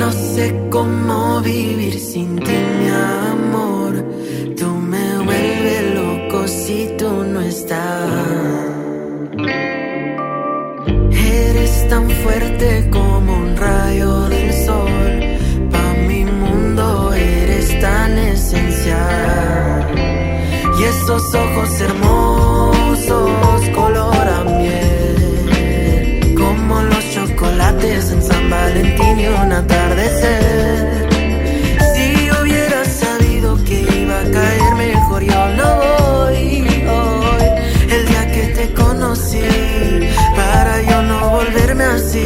No sé cómo vivir sin ti, mi amor. Tú me vuelves loco si tú no estás. Eres tan fuerte como un rayo del sol. Pa' mi mundo eres tan esencial. Y esos ojos hermosos, color a miel, como los chocolates en San Valentín y un atardecer. Si hubiera sabido que iba a caer mejor, yo no voy hoy. El día que te conocí, para yo no volverme así.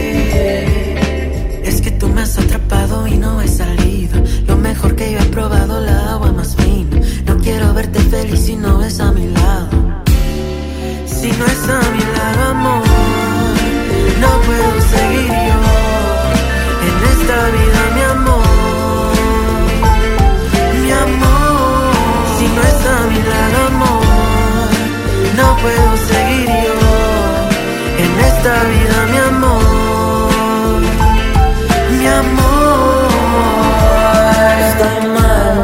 Es que tú me has atrapado y no he salido. Lo mejor que yo he probado, la agua más fina. No quiero verte feliz si no es a mi lado. Si no es a mi lado, amor, no puedo seguir yo en esta vida, mi amor. Mi amor, si no es a mi lado, amor, no puedo seguir yo en esta vida, mi amor. Mi amor. Estoy mal,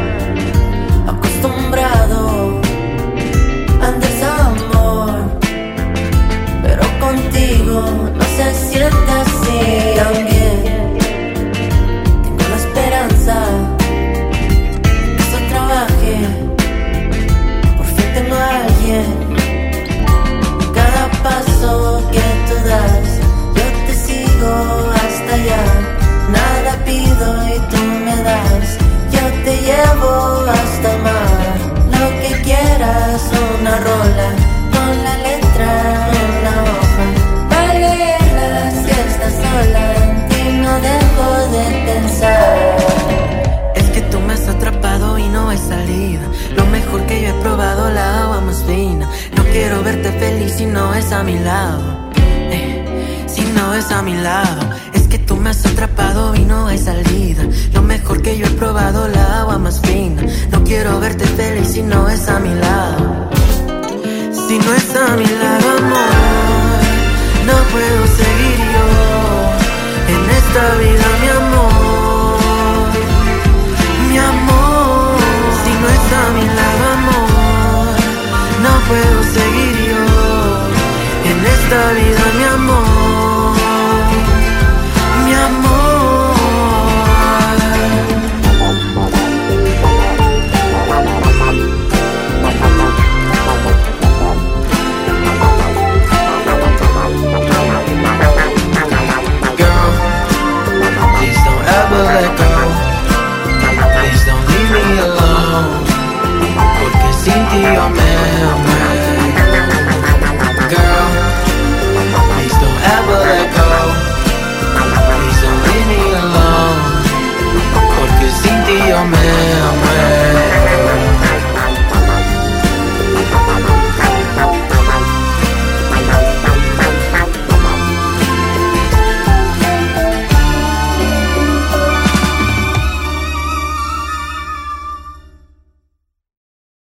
acostumbrado al desamor, pero contigo no se siente así. También tengo la esperanza que eso trabaje. Por fin tengo a alguien. Cada paso que tú das, yo te sigo hasta allá. Nada pido y tú me das. Yo te llevo hasta el mar. Lo que quieras, una rola con la letra en la hoja. Para leerla si estás sola, en ti no dejo de pensar. Es que tú me has atrapado y no hay salida. Lo mejor que yo he probado, la agua más fina. No quiero verte feliz si no es a mi lado. Si no es a mi lado. Es que tú me has atrapado y no hay salida. Lo mejor que yo he probado, la agua más fina. No quiero verte feliz si no es a mi lado. Si no es a mi lado, amor, no puedo seguir yo en esta vida, mi amor. Mi amor, si no es a mi lado, amor, no puedo seguir yo en esta vida, mi amor. Mi amor. Girl, please don't ever let go. Please don't leave me alone. Porque sin ti yo me amé. Girl, please don't ever let go. Please don't leave me alone. Porque sin ti yo me